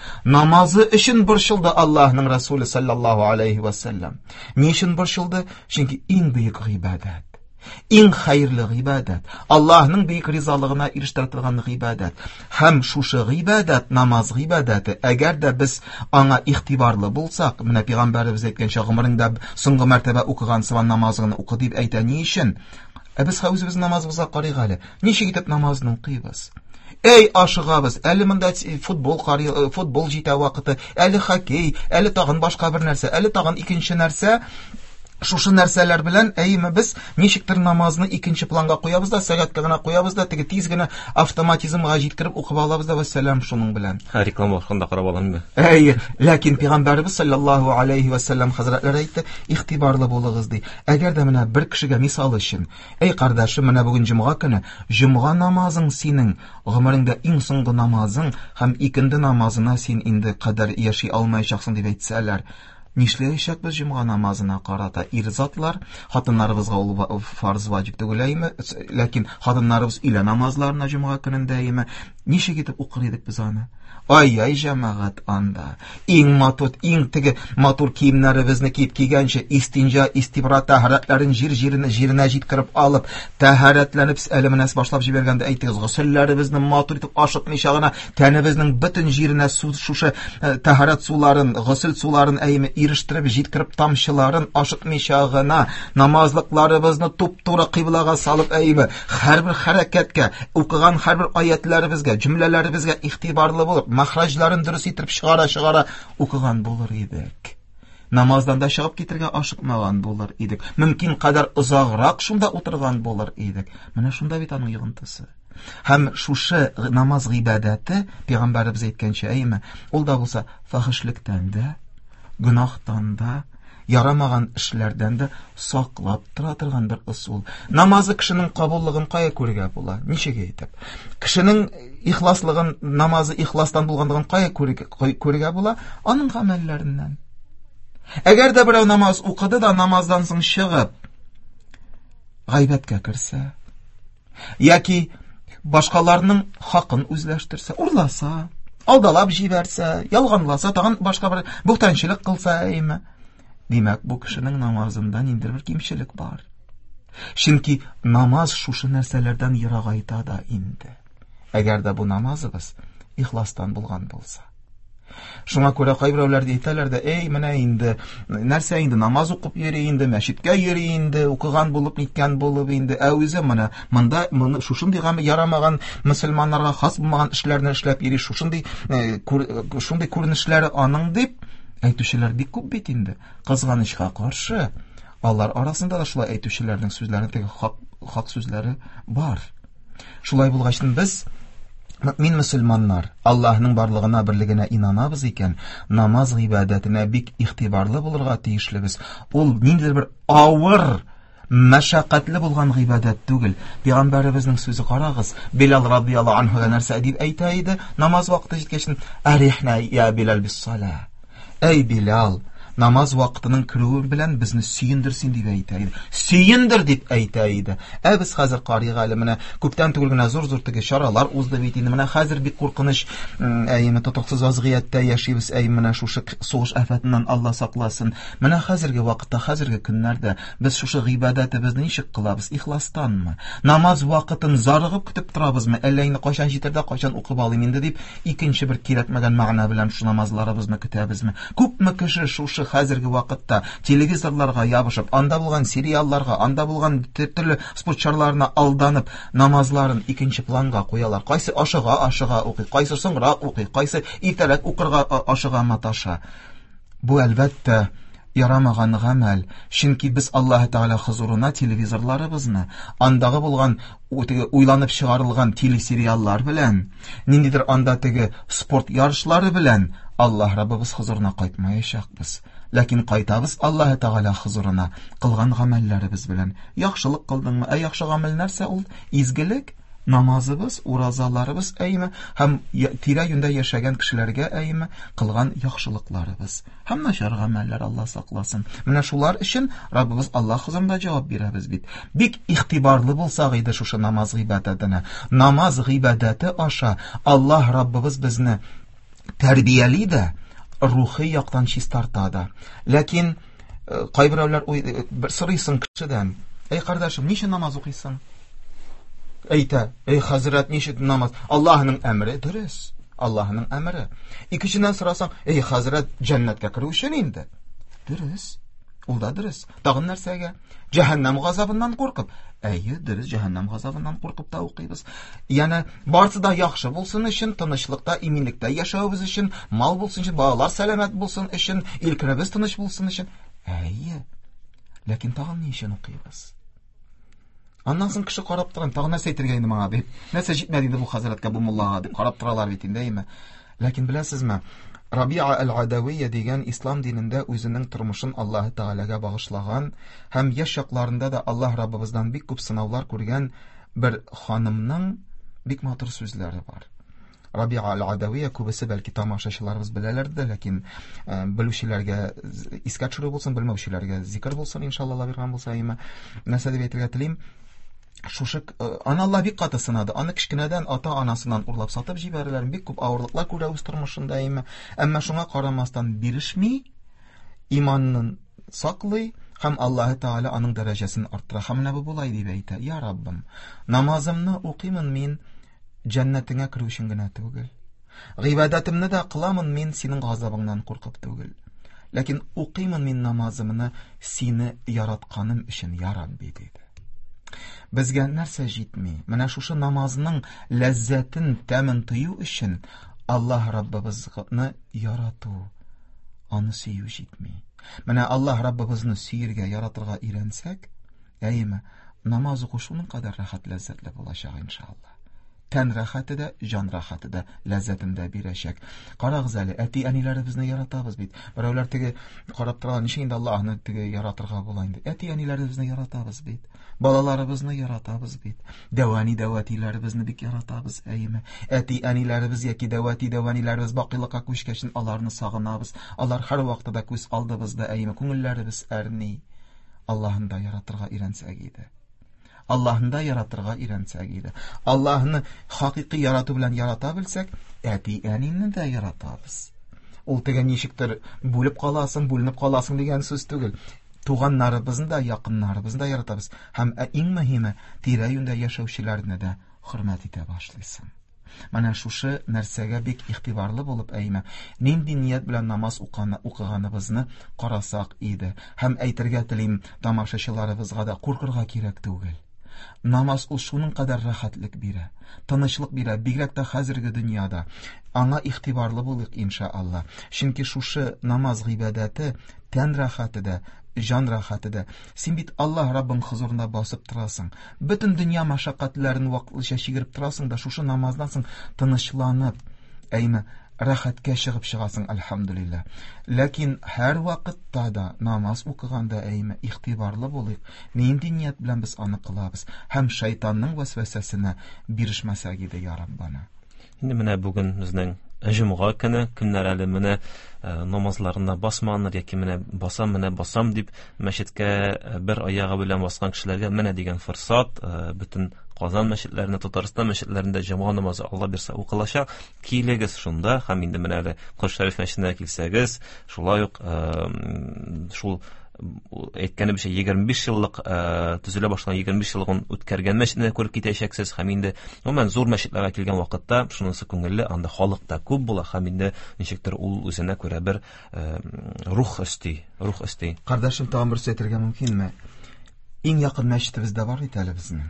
Намазы өчен борчылды Аллаһның Расулы саллаллаһу алейхи ва саллям. Ни өчен борчылды? Чөнки иң бөек гыйбадат, иң хәерле гыйбадат, Аллаһның бөек ризалыгына ирештерә торган гыйбадат. Һәм шушы гыйбадат, намаз гыйбадаты, әгәр дә без аңа игътибарлы булсак, менә пәйгамбәребез әйткәнчә, гомереңдә соңгы мәртәбә укыган сабан намазын укы дип әйтә. Ни өчен? Ә без үзебез намазыбызга карыйк әле. Ничек итеп намазны укыйбыз? Эй, ашыгабыз, әле монда футбол карый, футбол җитә вакыты, әле хоккей, әле тагын башка бер нәрсә, әле тагын икенче нәрсә. Шушы нәрсәләр белән әйме без ничектер намазны икенче планга куябыз да, сәгатькә генә куябыз да, теге тиз генә автоматизмга җиткереп укып алабыз да, вассалам шуның белән. Һәр реклама вакытында карап аламмы? Әй, ләкин пәйгамбәрбез саллаллаһу алейхи ва саллям хәзрәтләре әйтте, игътибарлы булыгыз ди. Әгәр дә менә бер кешегә мисал өчен, әй кардәшем, менә бүген җомга көне, җомга намазың синең гомереңдә иң соңгы намазың һәм икенде намазына син инде кадәр яши алмаячаксың дип әйтсәләр, нишләячәкбез җомга намазына карата? Ир-затлар, хатыннарыбызга ул фарз ваҗиб түгелме, ләкин хатыннарыбыз илә намазларына җомга көнендә әйме, ничек итеп укыр идек без аны? Ай-ай җәмәгать анда. Иң матур, иң теге матур киемнәребезне киеп кигәнче, истинҗа, истибра тәһарәтләрен җир-җиренә җиренә җиткереп алып, тәһарәтләнеп әлемнәс башлап җибәргәндә әйтегез, гысылләребезне матур итеп ашыкмыйча гына тәнебезнең бөтен җиренә су, шушы тәһарәт суларын, гысыл суларын әйме ирештереп, җиткереп тамчыларын ашыкмыйча гына намазлыкларыбызны туп-туры кыйблага салып әйме һәрбер хәрәкәткә, укыган һәрбер аятларыбызга, җөмләләребезгә игътибарлы булып, махраҗларын дөрес итеп чыгара-чыгара укыган булыр идек. Намаздан да чыгып китергә ашыкмаган булыр идек. Мөмкин кадәр озаграк шунда утырган булыр идек. Менә шунда бит аның йогынтысы. Һәм шушы намаз гыйбадаты, пәйгамбәрбез әйткәнчә, әйме, ул да булса фахишлектән дә, гөнаһтан да, ярамаган эшләрдән дә саклап тора торган бер усул. Намазы кешенең кабуллыгын кая күрергә була? Ничек әйтеп? Кешенең ихласлыгын, намазы ихластан булганлыгын кая күрергә була? Аның гамәлләреннән. Әгәр дә берәү намаз укыды да намаздан соң чыгып гайбәткә керсә, яки башкаларның хакын үзләштерсә, урласа, алдалап җибәрсә, ялганласа, тагын башка бер бухтанчылык кылса, әйме, димәк, бу кешенең намазында ниндидер бер кимчелек бар. Чөнки намаз шушы нәрсәләрдән ерагайта да инде. Әгәр дә бу намазыбыз ихластан булган булса. Шуңа күрә кайберәүләр әйтәләр дә, эй, менә инде нәрсә инде намаз укып йөри инде, мәчеткә йөри инде, укыган булып ниткән булып инде, ә үзе менә монда моны шушындый ярамаган мөселманнарга хас булмаган эшләрне эшләп йөри, шушындый шундый күренешләре аның дип әйтүчеләр бик күп бит инде. Кызганычка каршы, алар арасында да шулай әйтүчеләрнең сүзләренең теге хак, хак сүзләре бар. Шулай булгач, без мөмин мөселманнар Аллаһның барлыгына, берлегенә инанабыз икән, намаз гыйбадәтенә бик игътибарлы булырга тиешлебез. Ул ниндидер бер авыр, мәшәкатьле булган гыйбадәт түгел. Пәйгамбәребезнең сүзе карагыз, Билал радиллаһу анһу нәрсә дип әйтә иде, намаз вакыты җиткәч, "Арихна я Билал бис-сала." Эй Билал, намаз вакытының керүе белән безне сөендерсин дип әйтә иде. Сөендер дип әйтә иде. Ә без хәзер карыйк әле, менә күптән түгел генә зур-зур теге чаралар узды бит инде. Менә хәзер бик куркыныч, әйме, тотыксыз вазгыятьтә яшибез, әй, менә шушы сугыш афәтеннән Алла сакласын. Менә хәзерге вакытта, хәзерге көннәрдә без шушы гыйбадәтебезне ничек кылабыз? Ихластанмы? Намаз вакытын зарыгып көтеп торабызмы? Әллә инде кайчан җитәрдә, кайчан укып алыйм инде дип, икенче бер кирәкмәгән мәгънә белән шу намазларыбызны көтәбезме? Күпме кеше шушы хәзерге вакытта телевизорларга ябышып, анда булган сериалларга, анда булган төрле спортчыларына алданып, намазларын икенче планга куялар. Кайсы ашыга, ашыга укый, кайсы соңрак укый, кайсы иртәрәк укырга ашыга маташа. Бу әлбәттә ярамаган гамәл. Чөнки без Аллаһ Тәгалә хузурына телевизорларыбызны, андагы булган уйланып чыгарылган телесериаллар белән, ниндидер анда теге спорт ярышлары белән Аллаһ Раббыбыз хузурына кайтмаячакбыз. Ләкин кайтабыз Аллаһ Тәгалә хузурына кылган гамәлләребез белән. Яхшылык кылдыңмы? Ә яхшы гамәл нәрсә ул? Изгелек. намазыбыз, уразаларыбыз әйме, һәм тирә-юньдә яшәгән кешеләргә әйме кылган яхшылыкларыбыз. Һәм начар гамәлләр, Алла сакласын. Менә шулар өчен Раббыбыз Аллаһ хузурында җавап бирәбез бит. Бик игътибарлы булсак иде шушы намаз гыйбадәтенә. Намаз гыйбадәте аша Аллаһ Раббыбыз безне тәрбияли дә, рухи яктан чистарта да. Ләкин кайберәүләр сорыйсың кешедән: "Эй кардәшем, ничә намаз укыйсың?" Әйтә: "Эй хәзрәт, ничә намаз?" Аллаһның әмре дөрес. Аллаһның әмре. Икенчедән сорасаң: "Эй хәзрәт, җәннәткә керү өчен инде." Дөрес. Ул да дөрес. Тагын нәрсәгә? Җәһәннәм газабыннан куркып. Әйе, дөрес, җәһәннәм газабыннан куркып та укыйбыз. Яны барысы да яхшы булсын өчен, тынычлыкта, иминлектә яшәүбез өчен, мал булсын өчен, балалар сәламәт булсын өчен, илкенебез тыныч булсын өчен. Әйе. Ләкин тагын ни өчен укыйбыз? Аннан соң кеше карап торган, тагын нәрсә әйтергә инде моңа дип. Нәрсә җитмәде инде бу хәзрәткә, бу муллага дип карап торалар бит инде, әйме. Ләкин беләсезме, Раби'a әл-Адавия дигән ислам динендә үзенең тормышын Аллаһ Тәгаләгә багышлаган һәм яшь чакларында да Аллаһ Раббыбыздан бик күп сынаулар күргән бер ханымның бик матур сүзләре бар. Раби'a әл-Адавия күбесе бәлки тамашачыларыбыз беләләрдер, ләкин белүчеләргә искә төшерү булсын, белмәүчеләргә зикр булсын, иншалла биргән булса, әйме. Нәрсә дип әйтергә телим? Шушы аны Алла бик каты сынады. Аны кичкенәдән ата-анасыннан урлап сатып җибәрәләр, бик күп авырлыклар күрә үз тормышында, әйме. Әмма шуңа карамастан бирешми, иманын саклый һәм Аллаһ Тәгалә аның дәрәҗәсен арттыра. Һәм менә бу булай дип әйтә: "Я Раббым, намазымны укыймын мин җәннәтеңә керү өчен генә түгел. Гыйбадәтемне дә кыламын мин синең газабыңнан куркып түгел. Ләкин укыймын мин намазымны сине яратканым өчен, я Рабби", диде. Безгә нәрсә җитми? Менә шушы намазның ләззәтен, тәмен тыю өчен Аллаһ Раббыбызны ярату, аны сөю җитми. Менә Аллаһ Раббыбызны сөергә, яратырга өйрәнсәк, әйме, намаз уку шуның кадәр рәхәт, ләззәтле булачак иншалла. Тән рәхәте дә, җан рәхәте дә, ләззәтен дә бирәчәк. Карагыз әле, әти-әниләребезне яратабыз бит. Берәүләр теге карап торган, ничек инде Аллаһны теге яратырга була инде. Әти-әниләребезне яратабыз бит. Балаларыбызны яратабыз бит. Дәвани дәватиләребезне бик яратабыз, әйме. Әти-әниләребез яки дәвати-дәваниләребез бакыйлыкка күчкәчен аларны сагынабыз. Алар һәр вакытта күз алдыбызда, әйме. Күңелләребез әрни. Аллаһны да яратырга өйрәнсәк иде. Аллаһны да яратырга өйрәнсәк иде. Аллаһны хакыйкый ярату белән ярата белсәк, әти-әнине дә яратабыз. Ул теге ничектер бүлеп каласың, бүленеп каласың дигән сүз түгел. Туганнарыбызны да, якыннарыбызны да яратабыз. Һәм иң мөһиме, тирә-юньдә яшәүчеләрне дә хөрмәт итә башлыйсың. Менә шушы нәрсәгә бик игътибарлы булып, әйме, нинди ният белән намаз укыганыбызны карасак иде. Һәм әйтергә телим, тамашачыларыбызга да куркырга кирәк түгел. Намаз ул шуның кадәр рәхәтлек бирә, тынычлык бирә, бигрәк тә хәзерге дөньяда. Аңа игътибарлы булыйк иншалла. Чөнки шушы намаз гыйбадәте тән рәхәте дә, җан рәхәте дә. Син бит Аллаһ Раббың хузурында басып торасың. Бөтен дөнья мәшәкатьләрен вакытлыча чигереп торасың да, шушы намаздан соң тынычланып, әйме, рәхәткә чыгып чыгасың, әлхәмдүлилләh. Ләкин һәр вакытта да намаз укыганда, әйме, игътибарлы булыйк. Нинди ният белән без аны кылабыз? Һәм шайтанның вәсвәсәсенә бирешмәсәк иде, я Раббана. Инде менә бүген безнең җомга көне, көннәр әле менә намазларына басманнар, яки менә басам, менә басам дип мәчеткә бер аягы белән баскан кешеләргә менә дигән форсат, бөтен Казан мәчетләрендә, Татарстан мәчетләрендә җомга намазы Алла бирсә укылачак. Килегез шунда, һәм инде менә әле Кыш Шәриф мәчетенә килсәгез, шулай ук шул әйткәнебезчә егерме биш еллык төзелә башлаган егерме биш еллыгын үткәргән мәчетне күреп китәчәксез. Һәм инде гомумән зур мәчетләргә килгән вакытта шунысы күңелле, анда халык та күп була. Һәм инде ничектер ул үзенә күрә бер рух өсти, рух өсти. Кардәшем, тагын бер сүз әйтергә мөмкинме? Иң якын мәчетебездә бар бит әле безнең.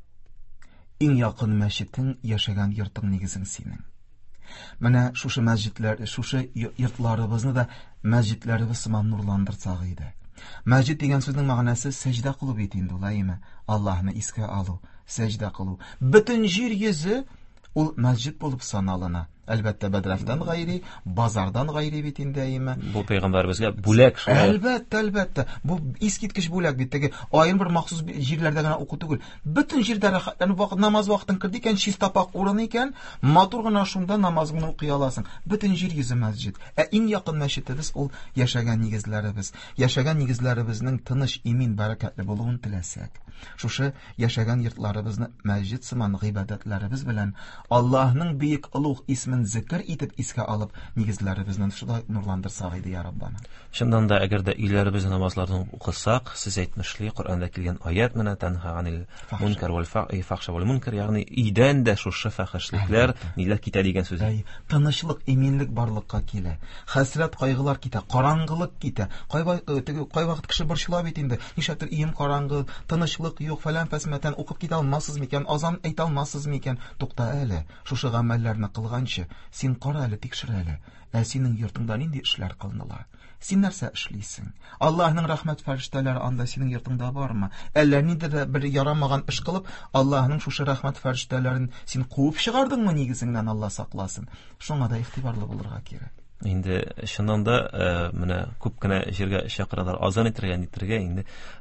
Иң якын мәчетең, яшәгән йортың нигезең синең. Менә шушы мәчетләр, шушы йортларыбызны да мәчетләребез сыман нурландырсак иде. Мәчет дигән сүзнең мәгънәсе сәҗдә кылу бит инде, улайымы? Аллаһны искә алу, сәҗдә кылу. Бөтен җир йөзе ул мәчет булып саналына. Әлбәттә, бәдрәфтән гайри, базардан гайри бит инде әйме. Бу пәйгамбәребезгә бүләк шулай. Әлбәттә, әлбәттә. Бу искиткеч бүләк бит. Теге аерым бер махсус җирләрдә генә уку түгел. Бөтен җирдә рәхәтләнеп вакыт намаз вакытын керде икән, чистапак урын икән, матур гына шунда намазыңны укый аласың. Бөтен җир йөзе мәсҗид. Ә иң якын мәчетебез ул яшәгән нигезләребез. Яшәгән нигезләребезнең тыныч, имин, бәрәкәтле булуын теләсәк, шушы яшәгән йортларыбызны мәсҗид сыман гыйбадәтләребез белән Аллаһның бөек улуг исмен зикр итеп искә алып, нигезләребезне шулай нурландырсак иде, я Раббана. Шуннан да әгәр дә өйләребездә намазларны укысак, сез әйтмешли, Коръәндә килгән аят менә танха анил мункар вал фахша вал мункар, ягъни идән дә шушы фахшлекләр ниләр китә дигән сүз. Тынычлык, иминлек барлыкка килә. Хәсрәт, кайгылар китә, караңгылык китә. Кайбай теге кай вакыт кеше борчыла бит инде. Нишәтер ием караңгы, тынычлык юк, фәлән фәсмәтән укып китә алмассыз микән, азан әйтә алмассыз микән? Тукта әле, шушы гамәлләрне кылганчы, син кара әле, тикшер әле. Ә синең йортыңда нинди эшләр кылыныла? Син нәрсә эшлисең? Аллаһның рәхмәт фәрештәләре анда синең йортыңда бармы? Әллә ниндидер бер ярамаган эш кылып, Аллаһның шушы рәхмәт фәрештәләрен син куып чыгардыңмы нигезеңнән, Алла сакласын? Шуңа да игътибарлы булырга кирәк. Инде шуннан да менә күп кенә җиргә чакыралар, азан итергә, нитергә, инде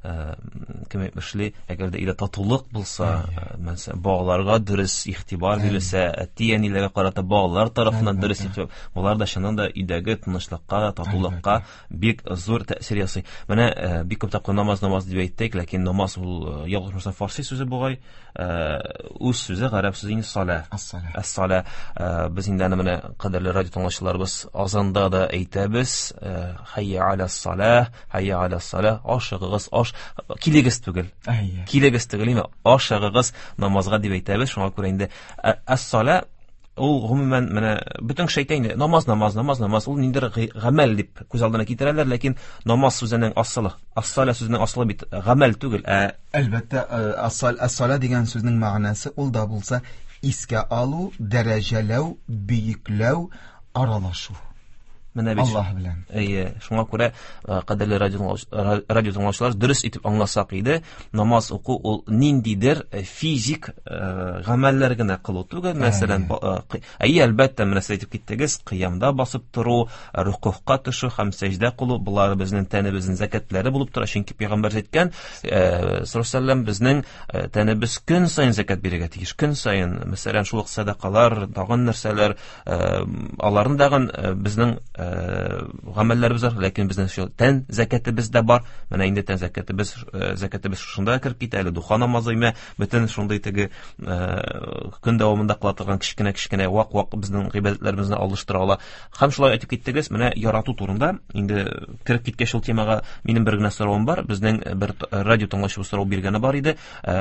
кем әйтмешли, әгәр дә илә татулык булса, мәсәлән, балаларга дөрес игътибар бирелсә, әти-әниләргә карата балалар тарафыннан дөрес игътибар, булар да шуннан да өйдәге тынычлыкка, татулыкка бик зур тәэсир ясый. Менә бик күп тапкыр намаз намаз дип әйттек, ләкин намаз ул ялгышмаса фарси сүзе бугай, үз сүзе гарәп сүзе инде сала. Ас-сала. Без инде менә кадерле радио тыңлаучыларыбыз азанда да әйтәбез, хайя аля-ссалах, хайя аля-ссалах, ашыгыгыз, аш килегез түгел. Килегез түгел, име ашыгыгыз намазга дип әйтәбез. Шуңа күрә инде ас-сала ул гомумән менә бөтен шәйтән намаз, намаз, намаз, намаз ул ниндер гамәл дип күз алдына китерәләр, ләкин намаз сүзенең асылы, ас-сала сүзенең асылы бит гамәл түгел. Әлбәттә, ас-сала дигән сүзнең мәгънәсе ул да булса искә алу, дәрәҗәләү, бөекләү, аралашу. Аллаһ белән. Әйе, шуңа күрә кадерле радио тыңлаучылар дөрес итеп аңласак иде, намаз уку ул ниндидер физик гамәлләр генә кылу түгел. Мәсәлән, әйе, әлбәттә, менә сез әйтеп киттегез, кыямда басып тору, рукугка төшү һәм сәҗдә кылу, булар безнең тәнебезнең закатлары булып тора. Чөнки пәйгамбәр әйткән, саллаллаһу безнең тәнебез көн сайын закат бирергә тиеш, көн сайын. Мәсәлән, шул садакалар, тагын нәрсәләр, аларны дагын безнең гамәлләребез бар, ләкин безнең шул тән закатыбыз да бар. Менә инде тән закатыбыз, закатыбыз шунда киреп китә, әле духа намазы име, бөтен шундый теге көн дәвамында кыла торган кичкенә-кичкенә вак-вак безнең гыйбадәтләребезне алыштыра ала. Һәм шулай әйтеп киттегез, менә ярату турында инде киреп киткәч шул темага минем бер генә соравым бар. Безнең бер радио тыңлаучыбыз сорау биргәне бар иде.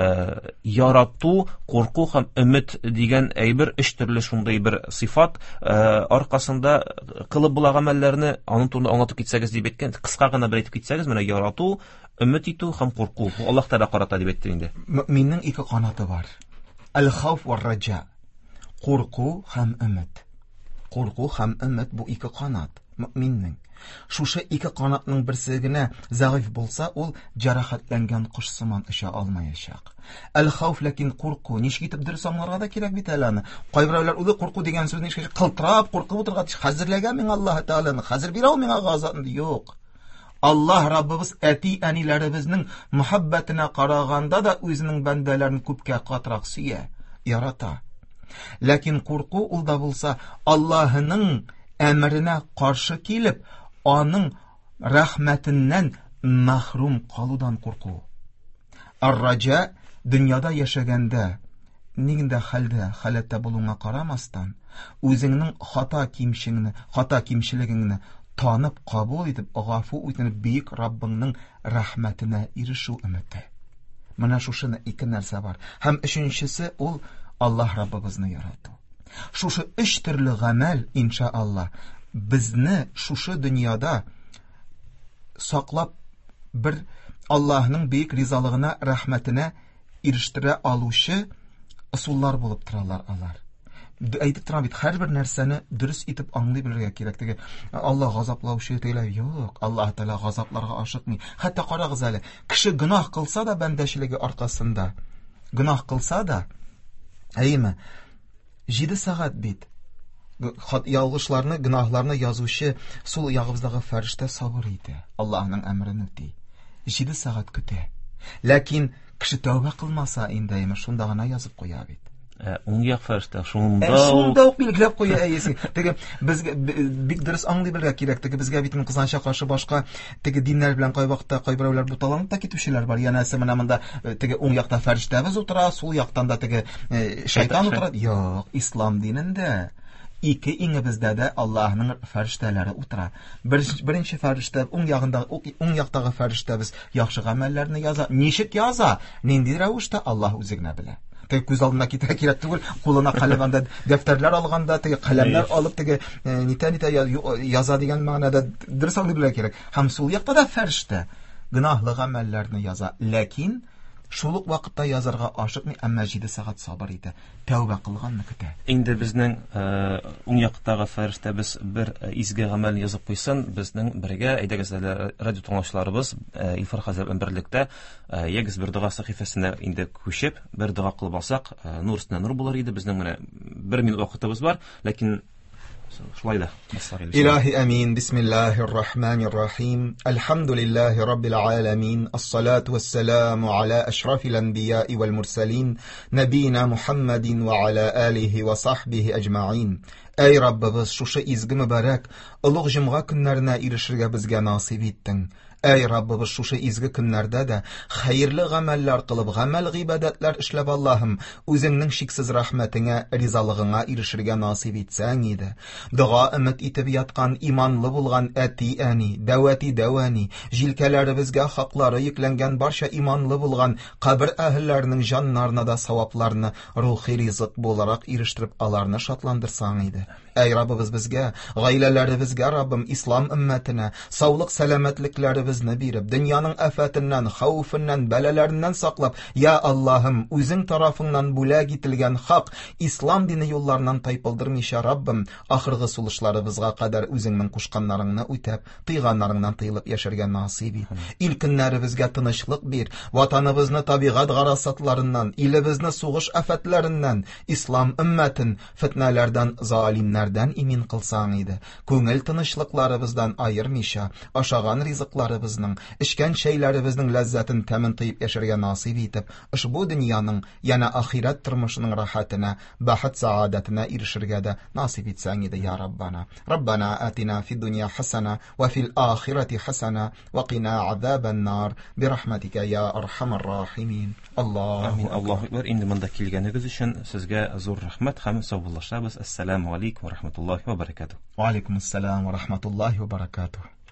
Ярату, курку һәм өмет дигән әйбер өч төрле шундый бер сыйфат аркасында кылып була гамәлләрне аның турында аңлатып китсәгез дип әйткән. Кыска гына бер әйтеп китсәгез, менә ярату, өмет итү һәм курку. Бу Аллаһ Тәгалә карата дип әйтте инде. Мөэминнең ике канаты бар. Ал-хауф ва раҗа. Курку һәм өмет. Курку һәм өмет бу ике канат мөэминнең. Шушы ике канатның берсе генә зәгыйф булса, ул җәрәхәтләнгән кош сыман эшә алмаячак. Ал-хауф, ләкин курку ничек итеп дөрес аңларга да кирәк бит әле аны. Кайберәүләр үзе курку дигән сүзне ничек кылтырап, куркып утырга, хәзерләгән мин Аллаһ Тәгаләне, хәзер бирә ул миңа газапны. Юк. Аллаһ Раббыбыз әти-әниләребезнең мөхәббәтенә караганда да үзенең бәндәләрен күпкә катрак сөя, ярата. Ләкин курку ул да булса Аллаһның әмренә каршы килеп, аның рәхмәтеннән мәхрүм калудан курку. Ар-раҗа дөньяда яшәгәндә нигендә хәлдә, халәттә булуңа карамастан, үзеңнең хата кимшеңне, хата кимчелегеңне танып, кабул итеп, гафу үтенеп, бөек Раббыңның рәхмәтенә ирешү өмете. Менә шушыны ике нәрсә бар. Һәм өченчесе ул Аллаһ Раббыбызны ярату. Шушы өч төрле гамәл, иншааллах, безне шушы дөньяда саклап бер Аллаһның бөек ризалыгына, рәхмәтенә ирештерә алучы ысуллар булып торалар алар. Әйтеп торам бит, һәрбер нәрсәне дөрес итеп аңлый белергә кирәк. Теге Алла газаплаучы тегеләр юк, Аллаһ Тәгалә газапларга ашыкмый. Хәтта карагыз әле, кеше гөнаһ кылса да бәндәчелеге аркасында, гөнаһ кылса да, әйме, җиде сәгать бит хат ялгышларны, гөнаһларны язучы сул ягыбыздагы фәрештә сабыр итә. Аллаһның әмрен үти. җиде сәгать көтә. Ләкин кеше тәүбә кылмаса инде әйме шунда гына язып куя бит. Уң як фәрештә шунда шунда ук билгеләп куя әйесе. Теге безгә бик дөрес аңлый белергә кирәк. Теге безгә бит кызганча каршы башка теге диннәр белән кай вакытта кай берәүләр буталанып та китүчеләр бар. Янәсе менә монда теге уң якта фәрештәбез утыра, сул яктан да теге шайтан утыра. Юк, ислам динендә ике иңебездә дә Аллаһның фәрештәләре утыра. Беренче фәрештә уң ягында уң яктагы фәрештәбез яхшы гамәлләрне яза. Ничек яза? Нинди рәвештә Аллаһ үзе генә белә. Теге күз алдына китә кирәк түгел, кулына каләмдә дәфтәрләр алганда, теге каләмнәр алып теге нитә-нитә яза дигән мәгънәдә дөрес аңлый белә кирәк. Һәм сул якта да фәрештә гөнаһлы гамәлләрне яза. Ләкин шул ук вакытта язарга ашыкмый, әмма җиде сәгать сабыр итә. Тәүбә кылганны көтә. Инде безнең уң яктагы фәрештәбез бер изге гамәл язып куйсын, безнең бергә әйдәгез радио тыңлаучыларыбыз Илфар хәзрәт белән берлектә ягез бер дуга сахифасына инде күчеп, бер дуга кылып алсак, нур өстенә нур булыр иде. Безнең менә бер минут вакытыбыз бар, ләкин шулай да. Илаһи амин. Бисмиллаһир рахманир рахим. Алхамдулиллаһи раббил аламин. Ас-салату вас-саламу аля ашрафил анбия'i вал мурсалин, набийина Мухаммадин ва аля алихи ва сахбихи аҗмаин. Эй Раббыбыз, шушы изге мөбарәк олуг җомга көннәренә ирешергә безгә насыйп иттең. Эй Раббыбыз, шушы изге көннәрдә дә хәерле гамәлләр кылып, гамәл гыйбадәтләр эшләп, Аллаһым, үзеңнең шиксез рәхмәтеңә, ризалыгыңа ирешергә насыйп итсәң иде. Дуга өмет итеп яткан, иманлы булган әти-әни, дәвәти дәвани, җилкәләребезгә хаклары йөкләнгән барча иманлы булган кабер әһелләренең җаннарына да савапларны, рухи ризык буларак ирештереп, аларны шатландырсаң иде. Эй Раббыбыз, безгә, гаиләләребезгә, Раббым, ислам өммәтенә саулык, сәламәтлекләребезне биреп, дөньяның афәтеннән, хәүфеннән, бәлаләреннән саклап, я Аллаһым, үзең тарафыңнан бүләк ителгән хак ислам дине юлларынан тайпылдырмыйча, Раббым, ахыргы сулышларыбызга кадәр үзеңнең кушканнарыңны үтәп, тыйганнарыңнан тыелып яшәргә насыйп ит. Ил көннәребезгә тынычлык бир, ватаныбызны табигать гарасатларыннан, илебезне сугыш афәтләреннән, ислам өммәтен фитнәләрдән, залимнәр дән имин кылсаң иде. Күңел тынычлыкларыбыздан аермыйча, ашаган ризыкларыбызның, эчкән чәйләребезнең ләззәтен, тәмен тыйып яшәргә насыйп итеп, ошбу дөньяның, яна ахират тормышының рахатына, бәхет саадәтенә ирешергә дә насыйп итсәң иде, я Раббана. Раббана атина фид дунья хасана ва фил ахирати хасана ва кина азабан нар бирахматика я архамар рахимин. Аллаһу Аллаһу акбар. Инде монда килгәнегез өчен сезгә зур рәхмәт һәм саубуллашабыз. Ассаламу алейкум ва рахматуллаһи ва баракатуһ. Ва алейкум ассалам ва рахматуллаһи ва баракатуһ.